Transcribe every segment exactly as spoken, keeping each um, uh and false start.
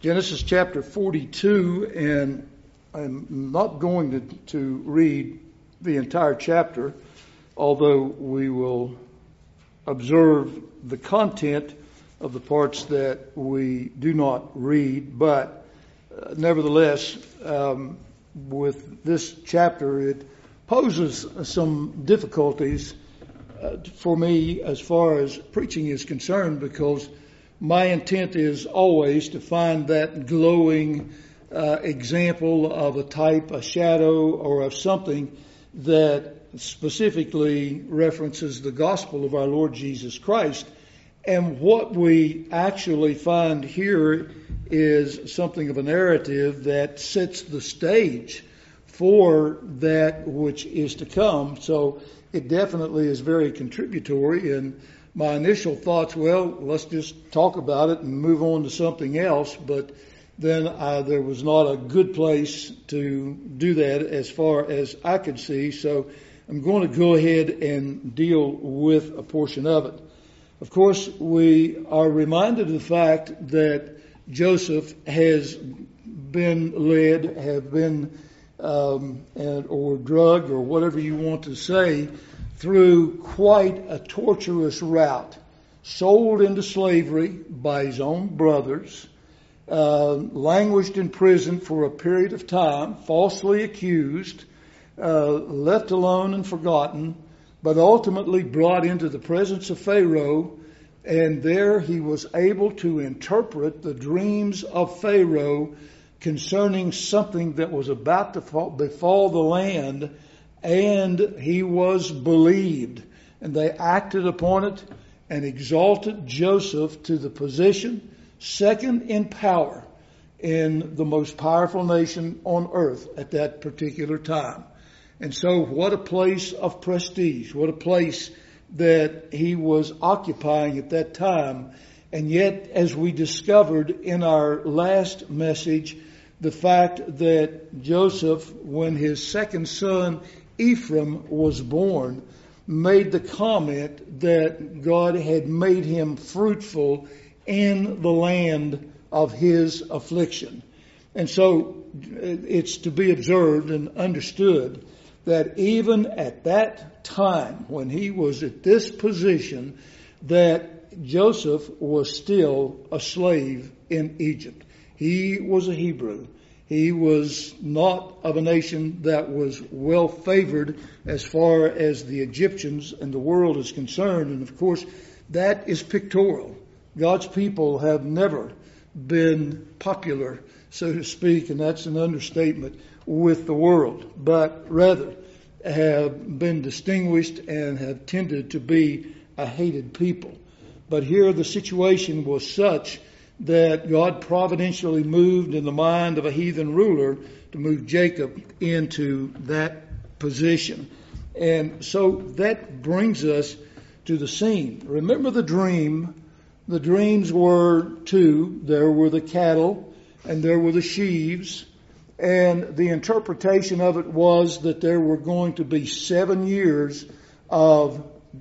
Genesis chapter forty-two, and I'm not going to, to read the entire chapter, although we will observe the content of the parts that we do not read. But uh, nevertheless, um, with this chapter, it poses some difficulties uh, for me as far as preaching is concerned, because my intent is always to find that glowing uh, example of a type, a shadow, or of something that specifically references the gospel of our Lord Jesus Christ. And what we actually find here is something of a narrative that sets the stage for that which is to come. So it definitely is very contributory. And my initial thoughts, well, let's just talk about it and move on to something else. But then uh, there was not a good place to do that as far as I could see. So I'm going to go ahead and deal with a portion of it. Of course, we are reminded of the fact that Joseph has been led, have been, um, and, or drugged, or whatever you want to say, through quite a torturous route, sold into slavery by his own brothers, uh, languished in prison for a period of time, falsely accused, uh, left alone and forgotten, but ultimately brought into the presence of Pharaoh, and there he was able to interpret the dreams of Pharaoh concerning something that was about to fall, befall the land. And he was believed, and they acted upon it and exalted Joseph to the position second in power in the most powerful nation on earth at that particular time. And so what a place of prestige, what a place that he was occupying at that time. And yet, as we discovered in our last message, the fact that Joseph, when his second son Ephraim was born, made the comment that God had made him fruitful in the land of his affliction. And so it's to be observed and understood that even at that time, when he was at this position, that Joseph was still a slave in Egypt. He was a Hebrew. He was not of a nation that was well favored as far as the Egyptians and the world is concerned. And of course, that is pictorial. God's people have never been popular, so to speak, and that's an understatement, with the world, but rather have been distinguished and have tended to be a hated people. But here the situation was such that God providentially moved in the mind of a heathen ruler to move Jacob into that position. And so that brings us to the scene. Remember the dream. The dreams were two. There were the cattle and there were the sheaves. And the interpretation of it was that there were going to be seven years of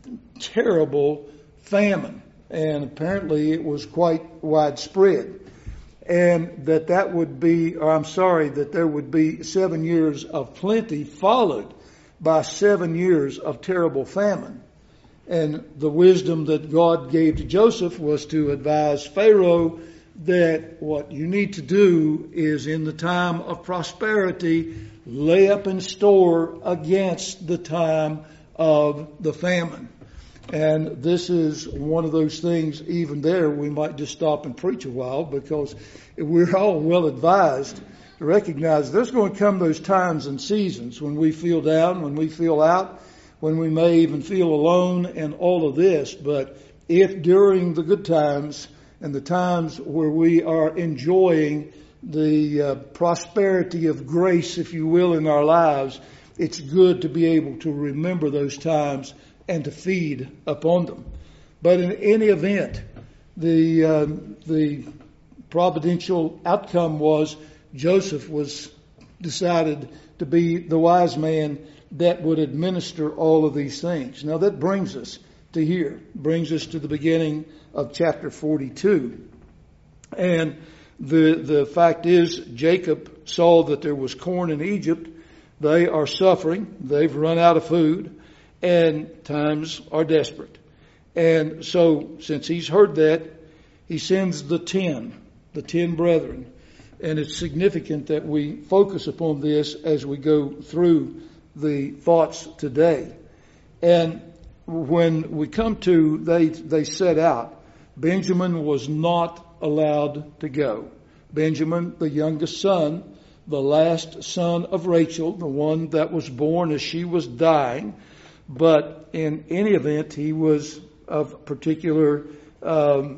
terrible famine. And apparently it was quite widespread. And that that would be, or I'm sorry, that there would be seven years of plenty followed by seven years of terrible famine. And the wisdom that God gave to Joseph was to advise Pharaoh that what you need to do is, in the time of prosperity, lay up in store against the time of the famine. And this is one of those things, even there, we might just stop and preach a while, because we're all well advised to recognize there's going to come those times and seasons when we feel down, when we feel out, when we may even feel alone and all of this. But if during the good times and the times where we are enjoying the uh, prosperity of grace, if you will, in our lives, it's good to be able to remember those times and to feed upon them. But in any event, the uh, the providential outcome was Joseph was decided to be the wise man that would administer all of these things. Now that brings us to here, brings us to the beginning of chapter forty-two. And The, the fact is, Jacob saw that there was corn in Egypt. They are suffering. They've run out of food, and times are desperate. And so, since he's heard that, he sends the ten, the ten brethren. And it's significant that we focus upon this as we go through the thoughts today. And when we come to, they, they set out, Benjamin was not allowed to go. Benjamin, the youngest son, the last son of Rachel, the one that was born as she was dying. But in any event, he was of particular um,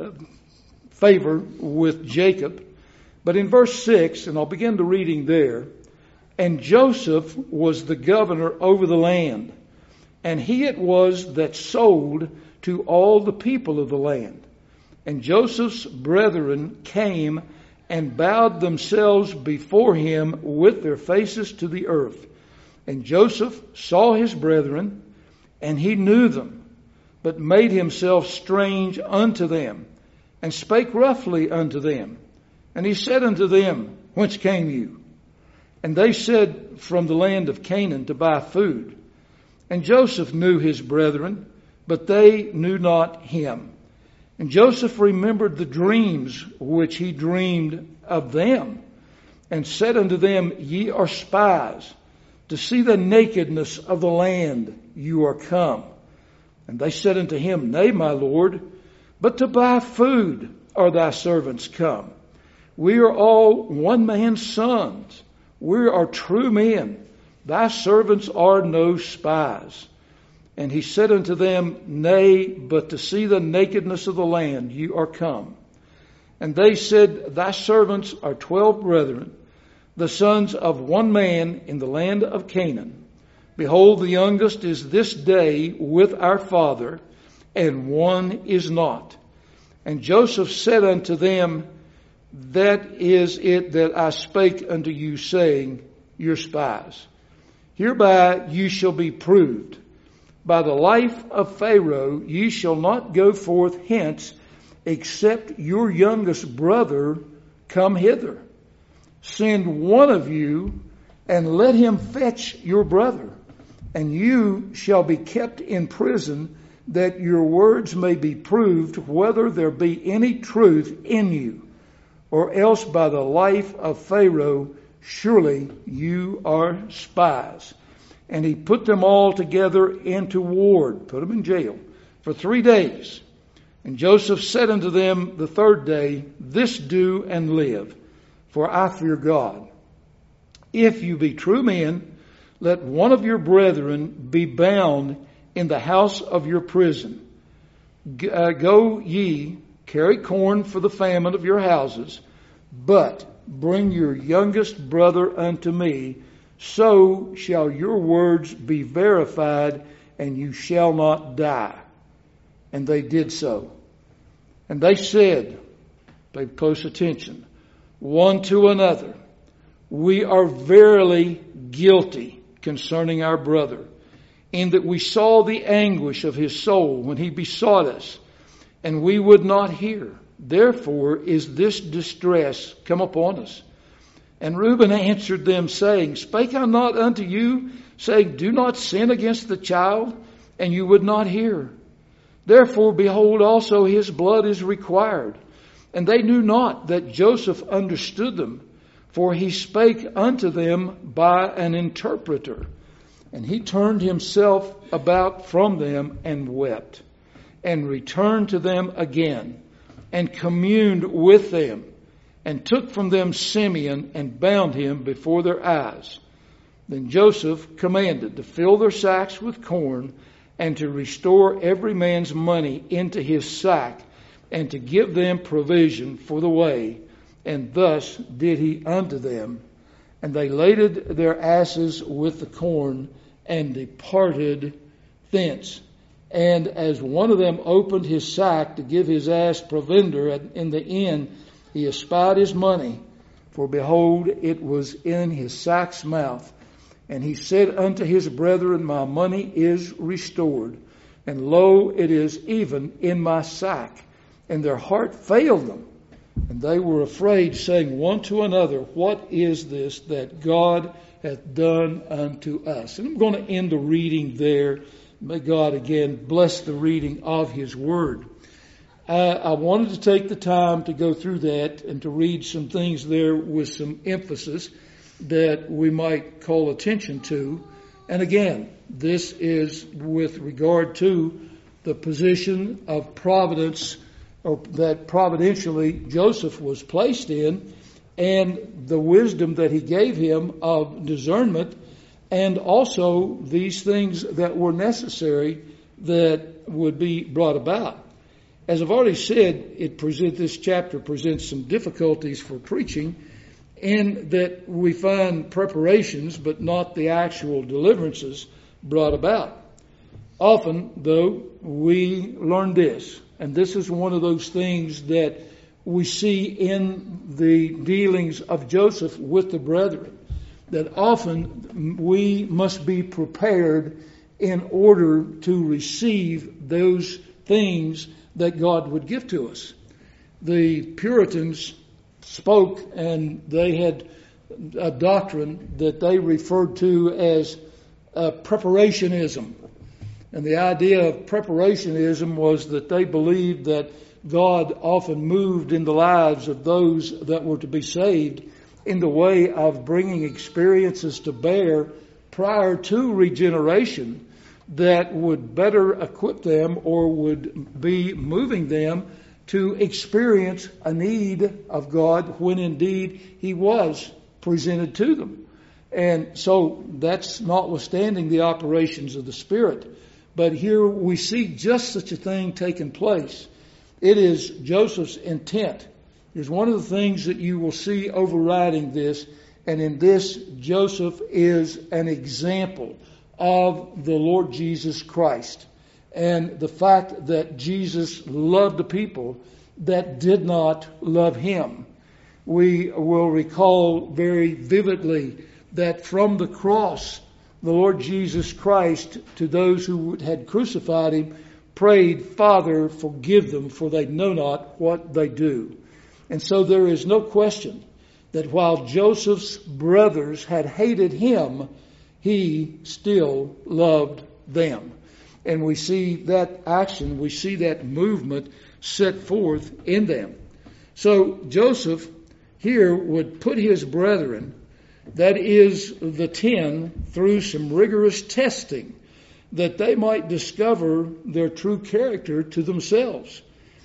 favor with Jacob. But in verse six, and I'll begin the reading there, and Joseph was the governor over the land, and he it was that sold to all the people of the land. And Joseph's brethren came and bowed themselves before him with their faces to the earth. And Joseph saw his brethren, and he knew them, but made himself strange unto them, and spake roughly unto them. And he said unto them, Whence came you? And they said, From the land of Canaan to buy food. And Joseph knew his brethren, but they knew not him. And Joseph remembered the dreams which he dreamed of them, and said unto them, Ye are spies. To see the nakedness of the land you are come. And they said unto him, Nay, my Lord, but to buy food are thy servants come. We are all one man's sons. We are true men. Thy servants are no spies. And he said unto them, Nay, but to see the nakedness of the land you are come. And they said, Thy servants are twelve brethren, the sons of one man in the land of Canaan. Behold, the youngest is this day with our father, and one is not. And Joseph said unto them, That is it that I spake unto you, saying, You're spies. Hereby you shall be proved. By the life of Pharaoh ye shall not go forth hence, except your youngest brother come hither. Send one of you, and let him fetch your brother, and you shall be kept in prison, that your words may be proved, whether there be any truth in you. Or else by the life of Pharaoh, surely you are spies. And he put them all together into ward, put them in jail, for three days. And Joseph said unto them the third day, This do and live, for I fear God. If you be true men, let one of your brethren be bound in the house of your prison. G- uh, go ye, carry corn for the famine of your houses, but bring your youngest brother unto me, so shall your words be verified, and you shall not die. And they did so. And they said, pay close attention, one to another, We are verily guilty concerning our brother, in that we saw the anguish of his soul when he besought us, and we would not hear. Therefore is this distress come upon us. And Reuben answered them, saying, Spake I not unto you, saying, Do not sin against the child, and you would not hear. Therefore, behold, also his blood is required. And they knew not that Joseph understood them, for he spake unto them by an interpreter. And he turned himself about from them and wept, and returned to them again, and communed with them, and took from them Simeon, and bound him before their eyes. Then Joseph commanded to fill their sacks with corn, and to restore every man's money into his sack, and to give them provision for the way. And thus did he unto them. And they laded their asses with the corn, and departed thence. And as one of them opened his sack to give his ass provender in the inn, he espied his money, for behold, it was in his sack's mouth. And he said unto his brethren, My money is restored, and lo, it is even in my sack. And their heart failed them, And they were afraid, saying one to another, what is this that God hath done unto us? And I'm going to end the reading there. May God again bless the reading of His Word. I, I wanted to take the time to go through that and to read some things there with some emphasis that we might call attention to. And again, this is with regard to the position of providence, or that providentially Joseph was placed in, and the wisdom that he gave him of discernment, and also these things that were necessary that would be brought about. As I've already said, it present, this chapter presents some difficulties for preaching, in that we find preparations but not the actual deliverances brought about. Often, though, we learn this, and this is one of those things that we see in the dealings of Joseph with the brethren, that often we must be prepared in order to receive those things that God would give to us. The Puritans spoke, and they had a doctrine that they referred to as uh, preparationism. And the idea of preparationism was that they believed that God often moved in the lives of those that were to be saved in the way of bringing experiences to bear prior to regeneration that would better equip them or would be moving them to experience a need of God when indeed He was presented to them. And so that's notwithstanding the operations of the Spirit. But here we see just such a thing taking place. It is Joseph's intent. There's one of the things that you will see overriding this, and in this, Joseph is an example of the Lord Jesus Christ, and the fact that Jesus loved the people that did not love Him. We will recall very vividly that from the cross, the Lord Jesus Christ, to those who had crucified Him, prayed, Father, forgive them, for they know not what they do. And so there is no question that while Joseph's brothers had hated him, he still loved them. And we see that action, we see that movement set forth in them. So Joseph here would put his brethren, that is the ten, through some rigorous testing, that they might discover their true character to themselves,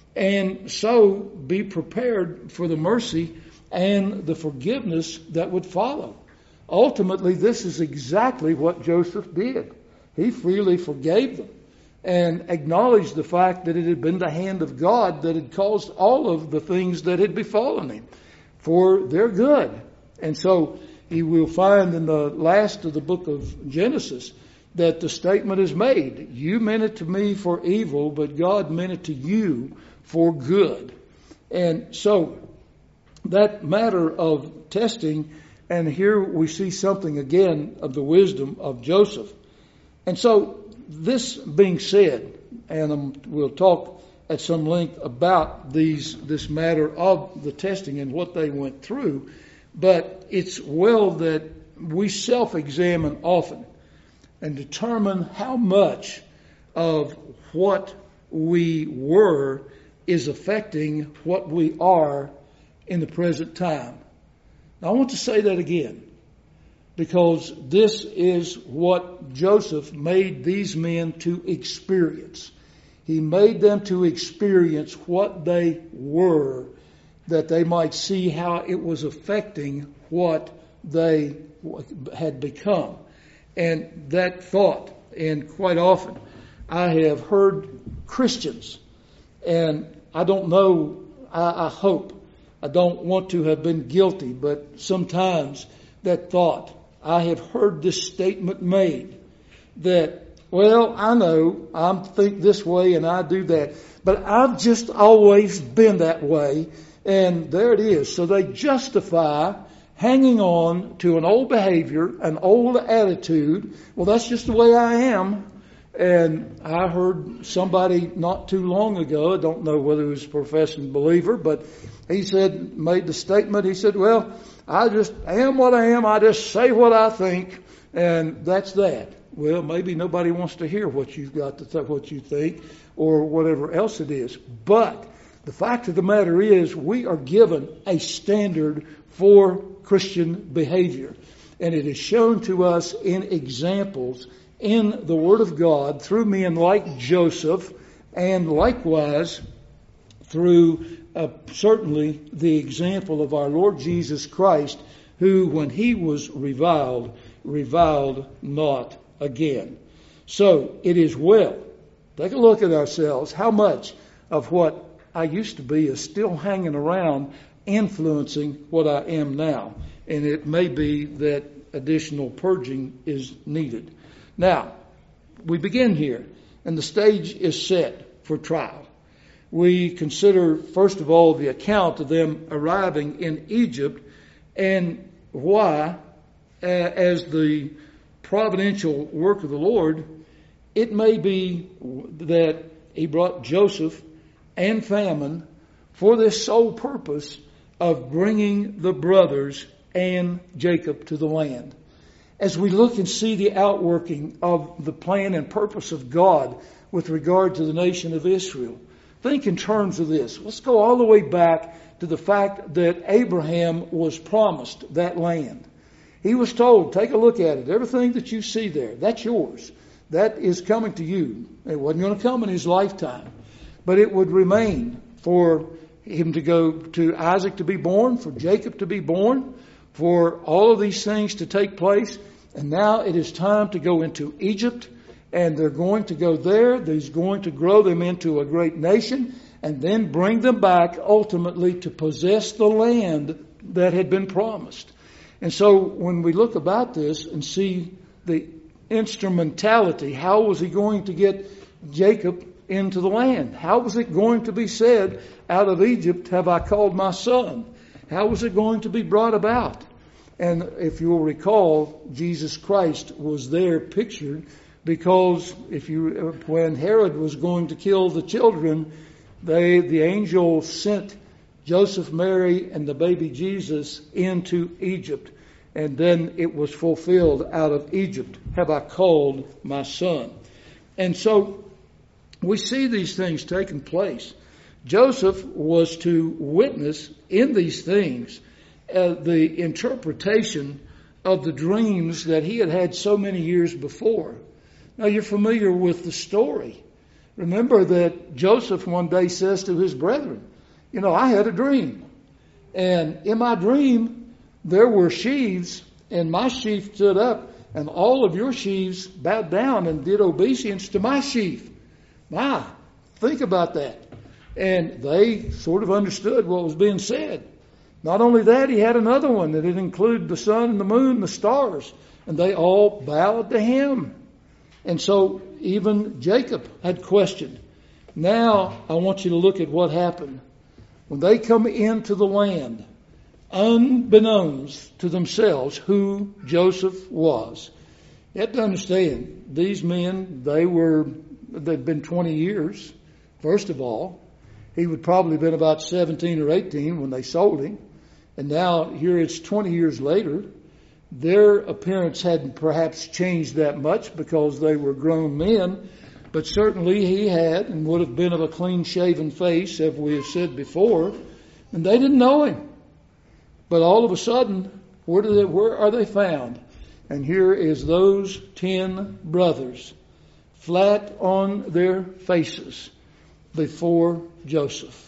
and so be prepared for the mercy and the forgiveness that would follow. Ultimately, this is exactly what Joseph did. He freely forgave them and acknowledged the fact that it had been the hand of God that had caused all of the things that had befallen him for their good. And so he will find in the last of the book of Genesis that the statement is made, you meant it to me for evil, but God meant it to you for good. And so that matter of testing, and here we see something again of the wisdom of Joseph. And so this being said, and um, we'll talk at some length about these this matter of the testing and what they went through, but it's well that we self-examine often and determine how much of what we were is affecting what we are in the present time. Now, I want to say that again, because this is what Joseph made these men to experience. He made them to experience what they were, that they might see how it was affecting what they had become. And that thought, and quite often, I have heard Christians, and I don't know, I, I hope, I don't want to have been guilty, but sometimes that thought, I have heard this statement made that, well, I know I think this way and I do that, but I've just always been that way, and there it is. So they justify hanging on to an old behavior, an old attitude. Well, that's just the way I am. And I heard somebody not too long ago, I don't know whether he was a professing believer, but he said, made the statement, he said, well, I just am what I am, I just say what I think, and that's that. Well, maybe nobody wants to hear what you've got to th- what you think, or whatever else it is. But the fact of the matter is, we are given a standard for Christian behavior. And it is shown to us in examples in the Word of God through men like Joseph, and likewise through uh, certainly the example of our Lord Jesus Christ, who, when he was reviled, reviled not again. So it is well. Take a look at ourselves. How much of what I used to be is still hanging around, influencing what I am now? And it may be that additional purging is needed. Now, we begin here, and the stage is set for trial. We consider, first of all, the account of them arriving in Egypt, and why, uh, as the providential work of the Lord, it may be that he brought Joseph and famine for this sole purpose of bringing the brothers and Jacob to the land. As we look and see the outworking of the plan and purpose of God with regard to the nation of Israel, think in terms of this. Let's go all the way back to the fact that Abraham was promised that land. He was told, take a look at it. Everything that you see there, that's yours. That is coming to you. It wasn't going to come in his lifetime, but it would remain for him to go to Isaac to be born, for Jacob to be born, for all of these things to take place. And now it is time to go into Egypt, and they're going to go there. He's going to grow them into a great nation, and then bring them back ultimately to possess the land that had been promised. And so when we look about this and see the instrumentality, how was he going to get Jacob into the land? How was it going to be said, out of Egypt have I called my son? How was it going to be brought about? And if you'll recall, Jesus Christ was there pictured, because if you, when Herod was going to kill the children, they, the angel sent Joseph, Mary, and the baby Jesus into Egypt. And then it was fulfilled, out of Egypt have I called my son. And so we see these things taking place. Joseph was to witness in these things uh, the interpretation of the dreams that he had had so many years before. Now you're familiar with the story. Remember that Joseph one day says to his brethren, you know, I had a dream. And in my dream, there were sheaves, and my sheaf stood up, and all of your sheaves bowed down and did obeisance to my sheaf. My, think about that. And they sort of understood what was being said. Not only that, he had another one that it included the sun and the moon and the stars, and they all bowed to him. And so even Jacob had questioned. Now I want you to look at what happened. When they come into the land, unbeknownst to themselves who Joseph was. You have to understand, these men, they were, they'd been twenty years, first of all. He would probably have been about seventeen or eighteen when they sold him. And now here it's twenty years later. Their appearance hadn't perhaps changed that much because they were grown men. But certainly he had and would have been of a clean-shaven face, as we have said before. And they didn't know him. But all of a sudden, where, do they, where are they found? And here is those ten brothers, flat on their faces before Joseph.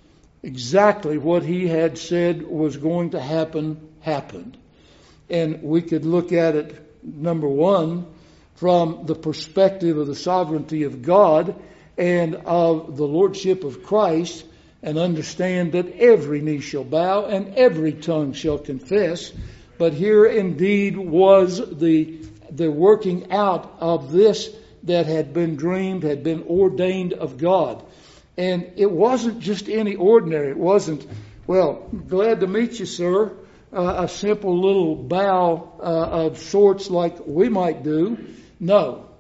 Exactly what he had said was going to happen, happened. And we could look at it, number one, from the perspective of the sovereignty of God and of the lordship of Christ, and understand that every knee shall bow and every tongue shall confess. But here indeed was the, the working out of this that had been dreamed, had been ordained of God. And it wasn't just any ordinary. It wasn't, well, glad to meet you, sir. Uh, a simple little bow uh, of sorts like we might do. No,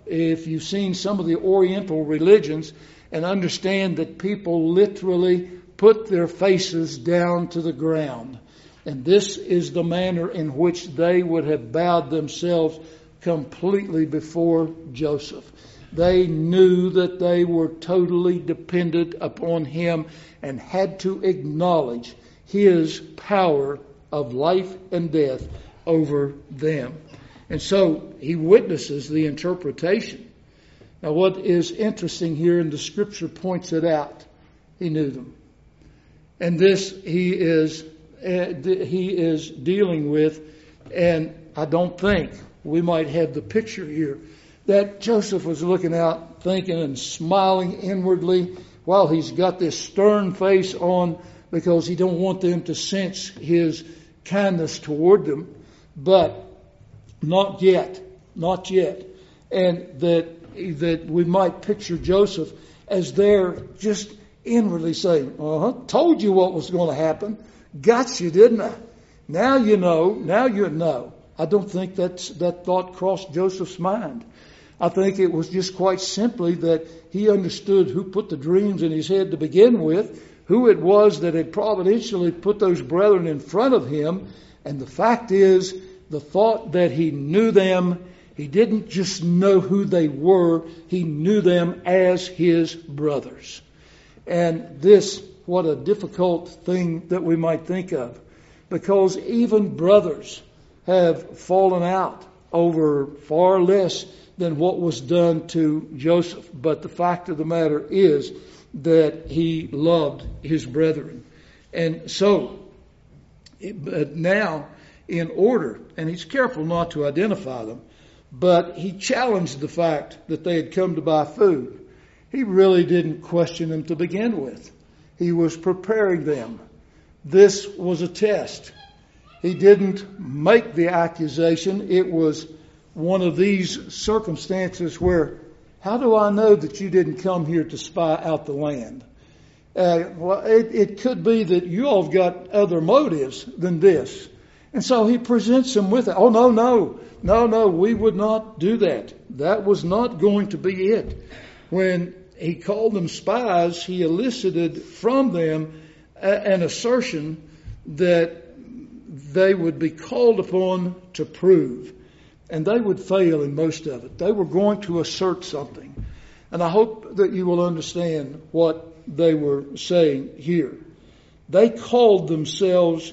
if you've seen some of the Oriental religions and understand that people literally put their faces down to the ground. And this is the manner in which they would have bowed themselves completely before Joseph. They knew that they were totally dependent upon him and had to acknowledge his power of life and death over them. And so he witnesses the interpretation. Now what is interesting here, and the scripture points it out, he knew them. And this he is uh, he is dealing with, and I don't think we might have the picture here that Joseph was looking out, thinking and smiling inwardly while he's got this stern face on, because he don't want them to sense his kindness toward them. But not yet, not yet. And that that we might picture Joseph as there just inwardly saying, uh-huh, told you what was going to happen. Got you, didn't I? Now you know, now you know. I don't think that's, that thought crossed Joseph's mind. I think it was just quite simply that he understood who put the dreams in his head to begin with, who it was that had providentially put those brethren in front of him. And the fact is, the thought that he knew them, he didn't just know who they were, he knew them as his brothers. And this, what a difficult thing that we might think of, because even brothers have fallen out over far less than what was done to Joseph. But the fact of the matter is that he loved his brethren. And so, but now, in order, and he's careful not to identify them, but he challenged the fact that they had come to buy food. He really didn't question them to begin with. He was preparing them. This was a test. He didn't make the accusation. It was one of these circumstances where, how do I know that you didn't come here to spy out the land? Uh, well, it, it could be that you all have got other motives than this. And so he presents them with it. Oh, no, no, no, no, we would not do that. That was not going to be it. When he called them spies, he elicited from them a, an assertion that they would be called upon to prove. And they would fail in most of it. They were going to assert something. And I hope that you will understand what they were saying here. They called themselves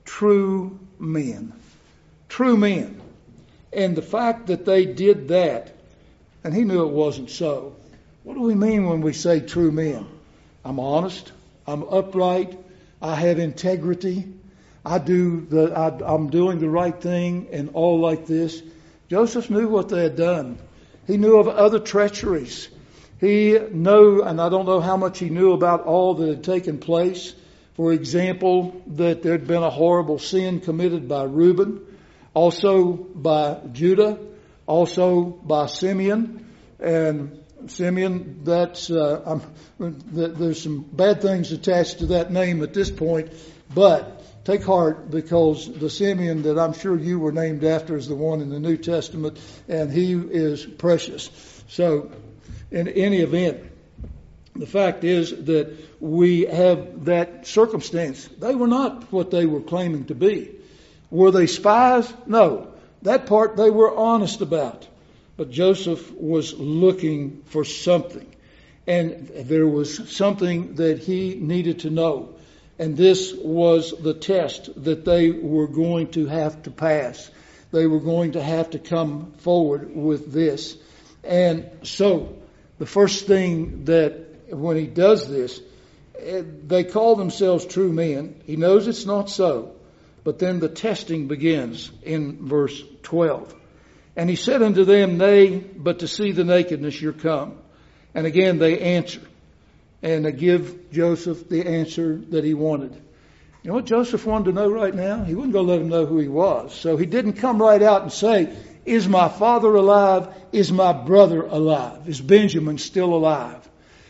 true men. True men. And the fact that they did that, and he knew it wasn't so. What do we mean when we say true men? I'm honest. I'm upright. I have integrity. I do the, I, I'm doing the right thing and all like this. Joseph knew what they had done. He knew of other treacheries. He knew, and I don't know how much he knew about all that had taken place. For example, that there had been a horrible sin committed by Reuben, also by Judah, also by Simeon. And Simeon, that's, uh, I'm, there's some bad things attached to that name at this point, but take heart, because the Simeon that I'm sure you were named after is the one in the New Testament, and he is precious. So, in any event, the fact is that we have that circumstance. They were not what they were claiming to be. Were they spies? No. That part they were honest about. But Joseph was looking for something. And there was something that he needed to know. And this was the test that they were going to have to pass. They were going to have to come forward with this. And so, the first thing that when he does this, they call themselves true men. He knows it's not so. But then the testing begins in verse twelve. And he said unto them, Nay, but to see the nakedness you're come. And again they answer. And they give Joseph the answer that he wanted. You know what Joseph wanted to know right now? He wasn't going to let him know who he was. So he didn't come right out and say, Is my father alive? Is my brother alive? Is Benjamin still alive?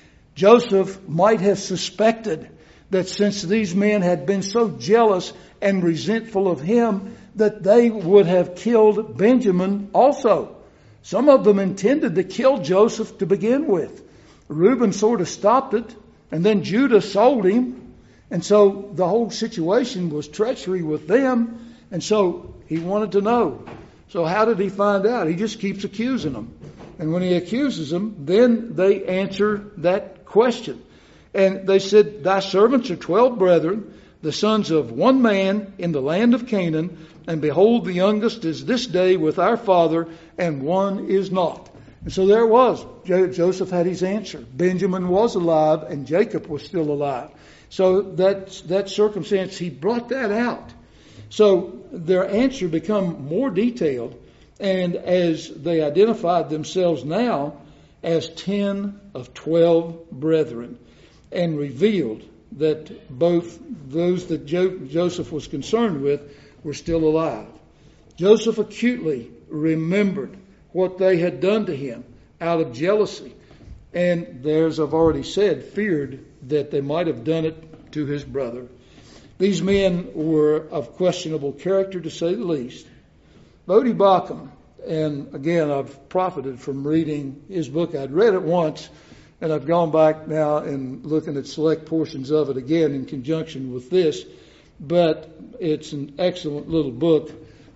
Joseph might have suspected that since these men had been so jealous and resentful of him, that they would have killed Benjamin also. Some of them intended to kill Joseph to begin with. Reuben sort of stopped it, and then Judah sold him. And so the whole situation was treachery with them. And so he wanted to know. So how did he find out? He just keeps accusing them. And when he accuses them, then they answer that question. And they said, thy servants are twelve brethren, the sons of one man in the land of Canaan, and behold, the youngest is this day with our father, and one is not. And so there it was. Jo- Joseph had his answer. Benjamin was alive, and Jacob was still alive. So that, that circumstance, he brought that out. So their answer become more detailed, and as they identified themselves now as ten of twelve brethren, and revealed that both those that jo- Joseph was concerned with were still alive. Joseph acutely remembered what they had done to him out of jealousy, and there, as I've already said, feared that they might have done it to his brother. These men were of questionable character, to say the least. Bodie Baucham, and again, I've profited from reading his book. I'd read it once, and I've gone back now and looking at select portions of it again in conjunction with this. But it's an excellent little book.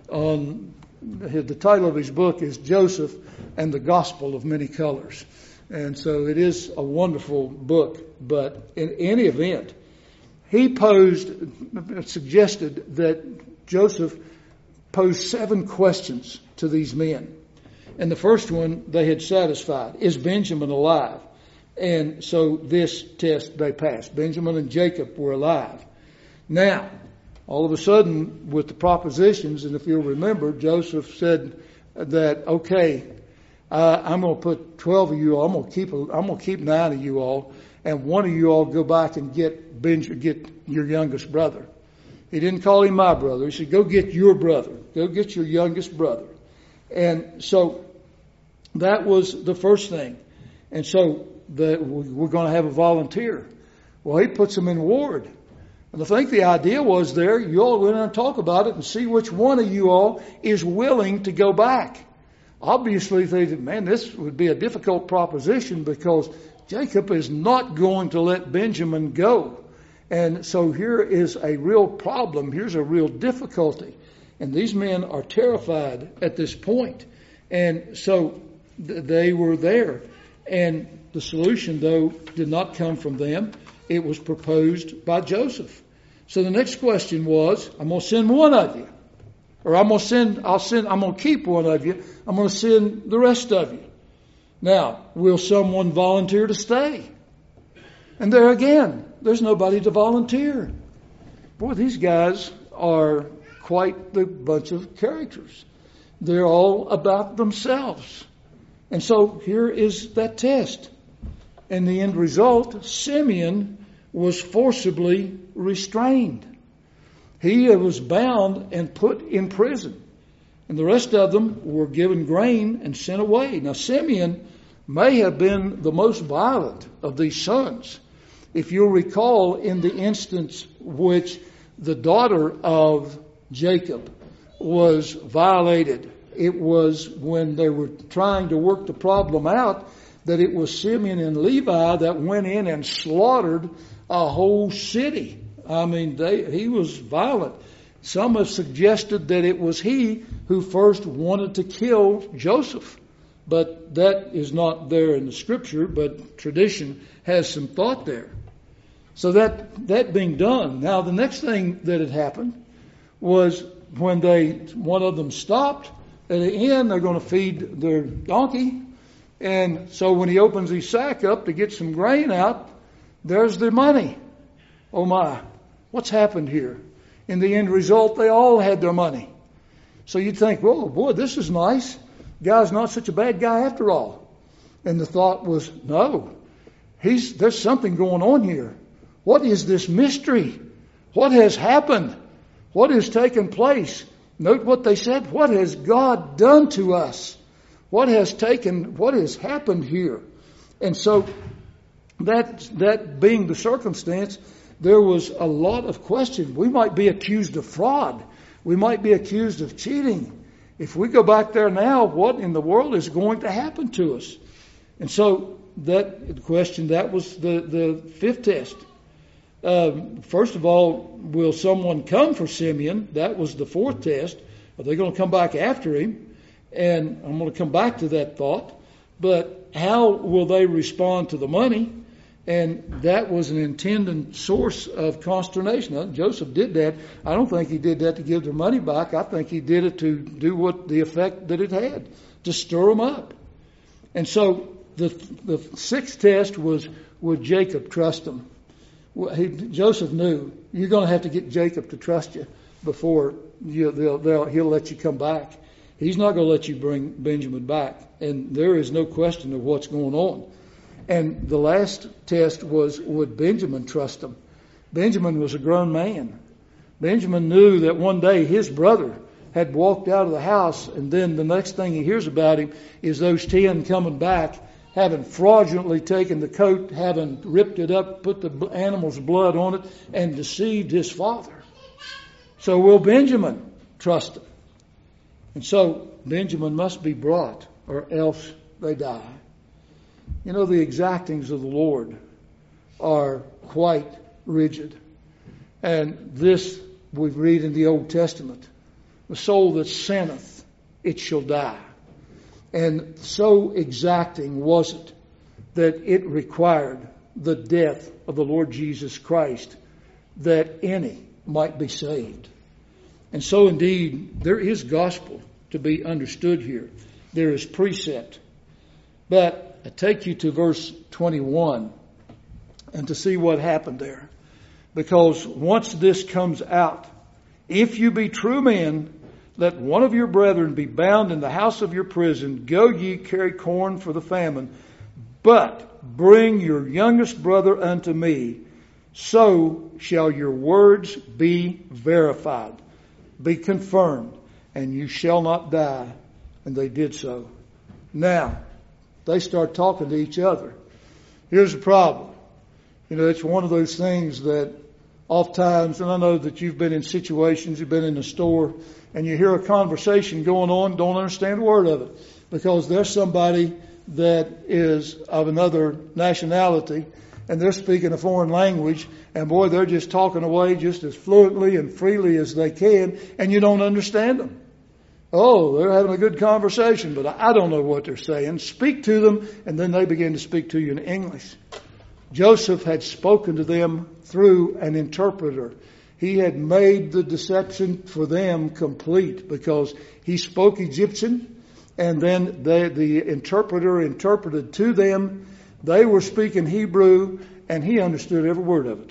On the title of his book is Joseph and the Gospel of Many Colors. And so it is a wonderful book. But in any event, he posed, suggested that Joseph posed seven questions to these men. And the first one they had satisfied. Is Benjamin alive? And so this test they passed. Benjamin and Jacob were alive. Now, all of a sudden, with the propositions, and if you'll remember, Joseph said that, okay, uh, I'm going to put twelve of you all. I'm going to keep. A, I'm going to keep nine of you all, and one of you all go back and get Benj- get your youngest brother. He didn't call him my brother. He said, go get your brother. Go get your youngest brother. And so that was the first thing. And so the, we're going to have a volunteer. Well, he puts them in ward. And I think the idea was there, you all go in and talk about it and see which one of you all is willing to go back. Obviously, they said, man, this would be a difficult proposition because Jacob is not going to let Benjamin go. And so here is a real problem. Here's a real difficulty. And these men are terrified at this point. And so th- they were there. And the solution, though, did not come from them. It was proposed by Joseph. So the next question was, I'm going to send one of you. Or I'm going to send, I'll send, I'm going to keep one of you. I'm going to send the rest of you. Now, will someone volunteer to stay? And there again, there's nobody to volunteer. Boy, these guys are quite the bunch of characters. They're all about themselves. And so here is that test. And the end result, Simeon was forcibly restrained. He was bound and put in prison. And the rest of them were given grain and sent away. Now, Simeon may have been the most violent of these sons. If you'll recall, in the instance which the daughter of Jacob was violated, it was when they were trying to work the problem out that it was Simeon and Levi that went in and slaughtered a whole city. I mean, they, he was violent. Some have suggested that it was he who first wanted to kill Joseph. But that is not there in the scripture, but tradition has some thought there. So that, that being done, now the next thing that had happened was when they, one of them stopped at the end, they're going to feed their donkey. And so when he opens his sack up to get some grain out, there's their money. Oh my, what's happened here? In the end result, they all had their money. So you'd think, whoa, boy, this is nice. Guy's not such a bad guy after all. And the thought was, no, he's, there's something going on here. What is this mystery? What has happened? What has taken place? Note what they said. What has God done to us? What has taken, what has happened here? And so that, that being the circumstance, there was a lot of question. We might be accused of fraud. We might be accused of cheating. If we go back there now, what in the world is going to happen to us? And so that question, that was the, the fifth test. Um, first of all, will someone come for Simeon? That was the fourth test. Are they going to come back after him? And I'm going to come back to that thought. But how will they respond to the money? And that was an intended source of consternation. Now, Joseph did that. I don't think he did that to give their money back. I think he did it to do what the effect that it had, to stir them up. And so the the sixth test was, would Jacob trust them? Well, he, Joseph knew you're going to have to get Jacob to trust you before you, they'll, they'll, he'll let you come back. He's not going to let you bring Benjamin back. And there is no question of what's going on. And the last test was, would Benjamin trust him? Benjamin was a grown man. Benjamin knew that one day his brother had walked out of the house, and then the next thing he hears about him is those ten coming back, having fraudulently taken the coat, having ripped it up, put the animal's blood on it, and deceived his father. So will Benjamin trust him? And so Benjamin must be brought, or else they die. You know, the exactings of the Lord are quite rigid. And this we read in the Old Testament. The soul that sinneth, it shall die. And so exacting was it that it required the death of the Lord Jesus Christ that any might be saved. And so indeed, there is gospel to be understood here. There is precept. But I take you to verse twenty-one and to see what happened there. Because once this comes out, if you be true men, let one of your brethren be bound in the house of your prison. Go ye, carry corn for the famine. But bring your youngest brother unto me. So shall your words be verified, be confirmed, and you shall not die. And they did so. Now, they start talking to each other. Here's the problem. You know, it's one of those things that oftentimes, and I know that you've been in situations, you've been in a store, and you hear a conversation going on, don't understand a word of it. Because there's somebody that is of another nationality, and they're speaking a foreign language, and boy, they're just talking away just as fluently and freely as they can, and you don't understand them. Oh, they're having a good conversation, but I don't know what they're saying. Speak to them, and then they begin to speak to you in English. Joseph had spoken to them through an interpreter. He had made the deception for them complete because he spoke Egyptian, and then they, the interpreter interpreted to them. They were speaking Hebrew, and he understood every word of it.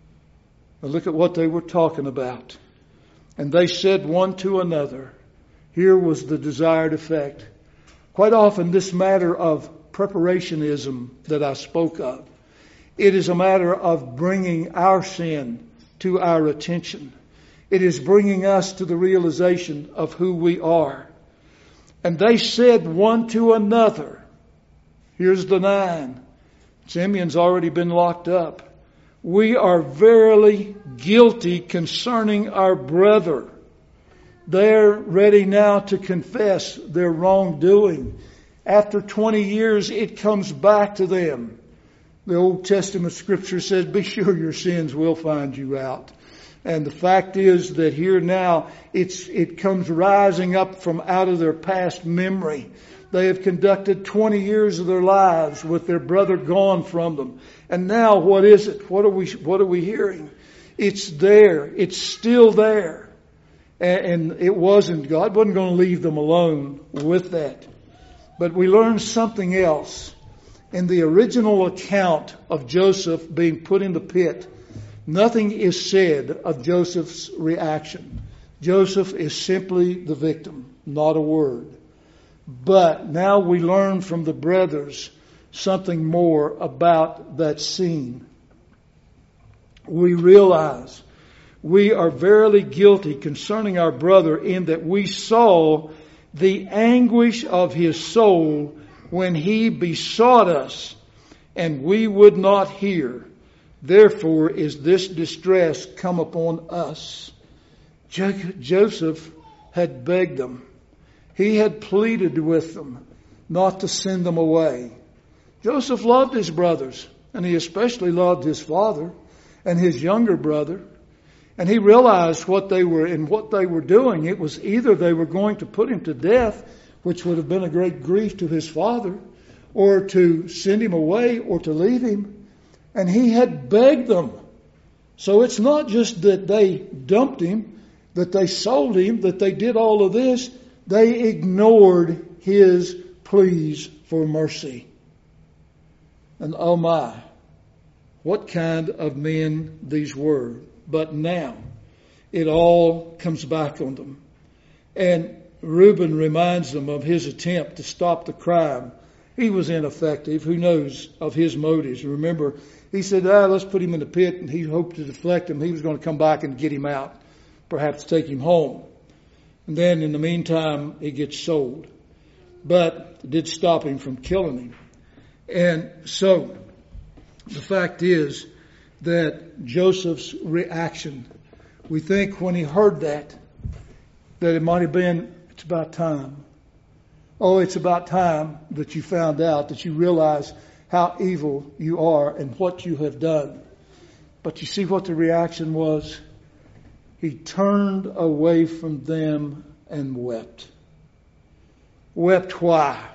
Now look at what they were talking about. And they said one to another. Here was the desired effect. Quite often this matter of preparationism that I spoke of, it is a matter of bringing our sin to our attention. It is bringing us to the realization of who we are. And they said one to another, here's the nine. Simeon's already been locked up. We are verily guilty concerning our brother. They're ready now to confess their wrongdoing. After twenty years, it comes back to them. The Old Testament scripture says, be sure your sins will find you out. And the fact is that here now, it's, it comes rising up from out of their past memory. They have conducted twenty years of their lives with their brother gone from them. And now what is it? What are we, what are we hearing? It's there. It's still there. And it wasn't, God wasn't going to leave them alone with that. But we learned something else. In the original account of Joseph being put in the pit, nothing is said of Joseph's reaction. Joseph is simply the victim, not a word. But now we learn from the brothers something more about that scene. We realize we are verily guilty concerning our brother in that we saw the anguish of his soul when he besought us, and we would not hear. Therefore is this distress come upon us. Joseph had begged them. He had pleaded with them not to send them away. Joseph loved his brothers, and he especially loved his father and his younger brother. And he realized what they were in what they were doing. It was either they were going to put him to death, which would have been a great grief to his father, or to send him away or to leave him. And he had begged them. So it's not just that they dumped him, that they sold him, that they did all of this. They ignored his pleas for mercy. And oh my, what kind of men these were. But now it all comes back on them. And Reuben reminds them of his attempt to stop the crime. He was ineffective. Who knows of his motives? Remember, he said, ah, let's put him in the pit, and he hoped to deflect him. He was going to come back and get him out, perhaps take him home. And then in the meantime, he gets sold. But it did stop him from killing him. And so the fact is that Joseph's reaction, we think when he heard that, that it might have been, it's about time. Oh, it's about time that you found out, that you realize how evil you are and what you have done. But you see what the reaction was? He turned away from them and wept. Wept why?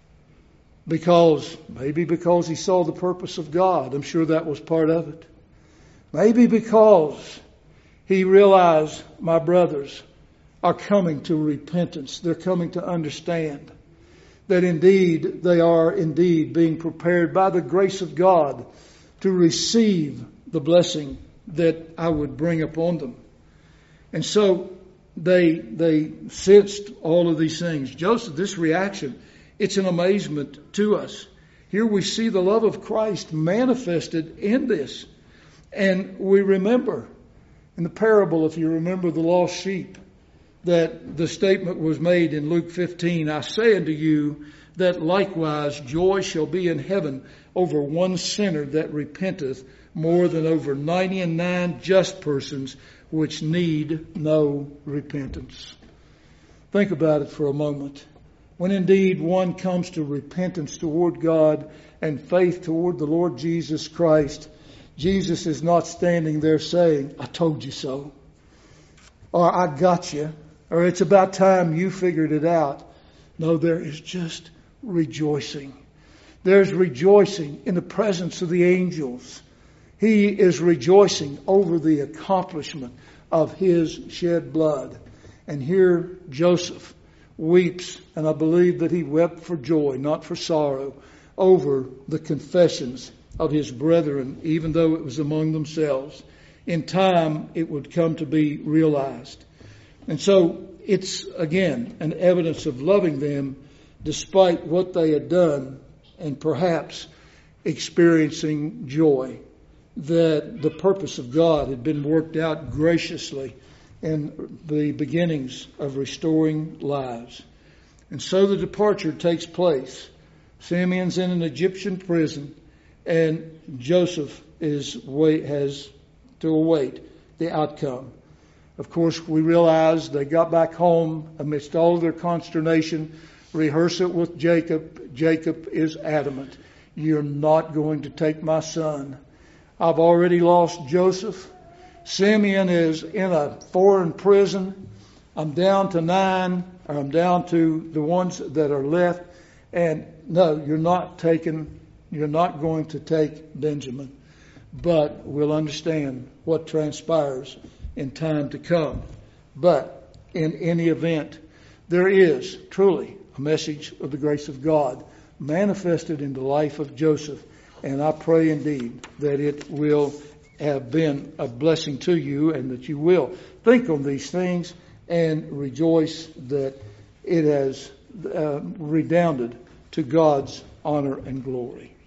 Because, maybe because he saw the purpose of God. I'm sure that was part of it. Maybe because he realized my brothers are coming to repentance. They're coming to understand that indeed they are indeed being prepared by the grace of God to receive the blessing that I would bring upon them. And so they they sensed all of these things. Joseph, this reaction, it's an amazement to us. Here we see the love of Christ manifested in this. And we remember in the parable, if you remember the lost sheep, that the statement was made in Luke fifteen, I say unto you that likewise joy shall be in heaven over one sinner that repenteth more than over ninety and nine just persons which need no repentance. Think about it for a moment. When indeed one comes to repentance toward God and faith toward the Lord Jesus Christ, Jesus is not standing there saying, I told you so, or I got you, or it's about time you figured it out. No, there is just rejoicing. There's rejoicing in the presence of the angels. He is rejoicing over the accomplishment of his shed blood. And here Joseph weeps, and I believe that he wept for joy, not for sorrow, over the confessions of his brethren, even though it was among themselves. In time, it would come to be realized. And so it's, again, an evidence of loving them despite what they had done, and perhaps experiencing joy that the purpose of God had been worked out graciously in the beginnings of restoring lives. And so the departure takes place. Simeon's in an Egyptian prison, and Joseph is wait, has to await the outcome. Of course, we realize they got back home amidst all of their consternation, rehearse it with Jacob. Jacob is adamant. You're not going to take my son. I've already lost Joseph. Simeon is in a foreign prison. I'm down to nine, or I'm down to the ones that are left. And no, you're not taking, you're not going to take Benjamin. But we'll understand what transpires in time to come. But in any event, there is truly a message of the grace of God manifested in the life of Joseph. And I pray indeed that it will have been a blessing to you, and that you will think on these things and rejoice that it has uh, redounded to God's honor and glory.